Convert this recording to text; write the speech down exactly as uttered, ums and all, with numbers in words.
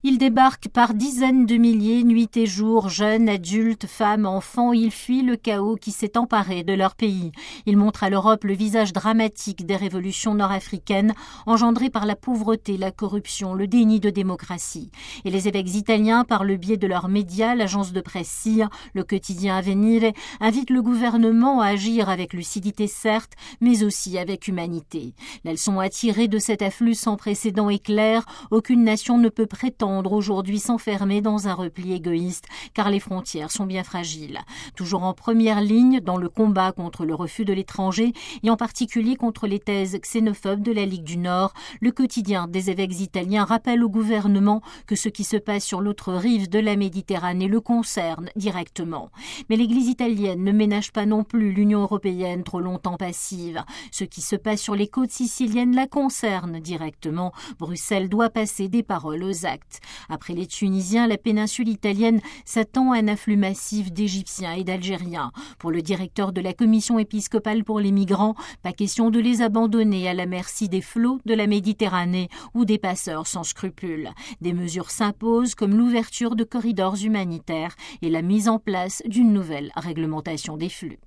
Ils débarquent par dizaines de milliers, nuit et jour, jeunes, adultes, femmes, enfants. Ils fuient le chaos qui s'est emparé de leur pays. Ils montrent à l'Europe le visage dramatique des révolutions nord-africaines engendrées par la pauvreté, la corruption, le déni de démocratie. Et les évêques italiens, par le biais de leurs médias, l'agence de presse Sire, le quotidien Avvenire, invitent le gouvernement à agir avec lucidité certes, mais aussi avec humanité. La leçon à tirer de cet afflux sans précédent est claire. Aucune nation ne peut prétendre aujourd'hui s'enfermer dans un repli égoïste, car les frontières sont bien fragiles. Toujours en première ligne dans le combat contre le refus de l'étranger, et en particulier contre les thèses xénophobes de la Ligue du Nord, le quotidien des évêques italiens rappelle au gouvernement que ce qui se passe sur l'autre rive de la Méditerranée le concerne directement. Mais l'Église italienne ne ménage pas non plus l'Union européenne trop longtemps passive. Ce qui se passe sur les côtes siciliennes la concerne directement. Bruxelles doit passer des paroles aux actes. Après les Tunisiens, la péninsule italienne s'attend à un afflux massif d'Égyptiens et d'Algériens. Pour le directeur de la Commission épiscopale pour les migrants, pas question de les abandonner à la merci des flots de la Méditerranée ou des passeurs sans scrupules. Des mesures s'imposent comme l'ouverture de corridors humanitaires et la mise en place d'une nouvelle réglementation des flux.